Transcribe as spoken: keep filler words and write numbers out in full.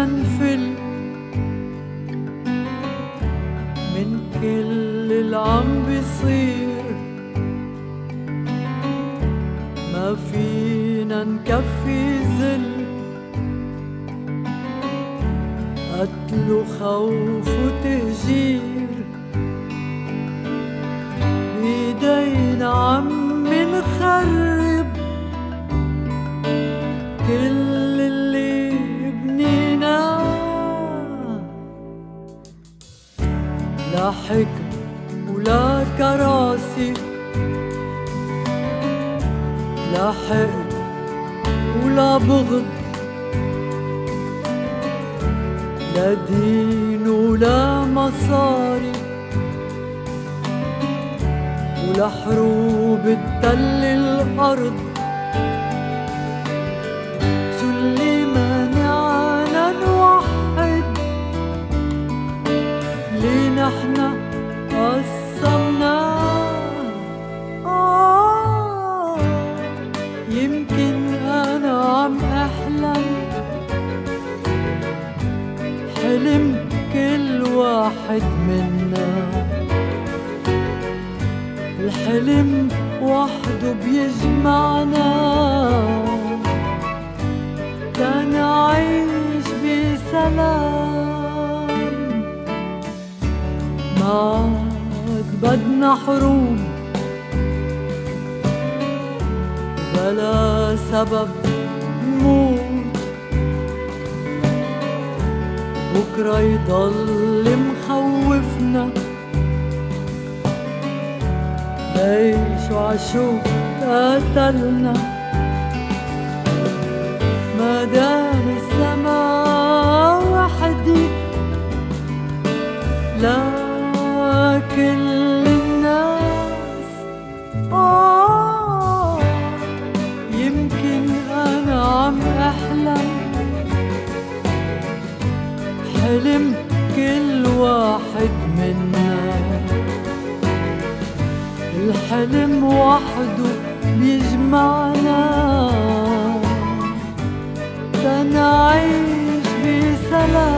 ننفل من كل اللي عم بيصير، ما فينا نكفي ذل قتل وخوف وتهجير، بيدينا عم نخرب كل اللي بنيناه، لا حكم ولا كراسي، لا حقد ولا بغض، لا دين ولا مصاري، ولا حروب تتل الأرض. شو اللي مانعنا نوحد اللي نحنا قسمناه؟ آه يمكن أنا عم أحلم حلم كل واحد منا، الحلم وحده بيجمعنا تنعيش بسلام. ما عاد بدنا حروب بلا سبب نموت، بكرة يضل مخوفنا ليش وعشو قتلنا، ما دام السما وحدي لا كل الناس. آه يمكن أنا عم أحلم حلم كل واحد منا، الحلم وحده بيجمعنا تنعيش بسلام.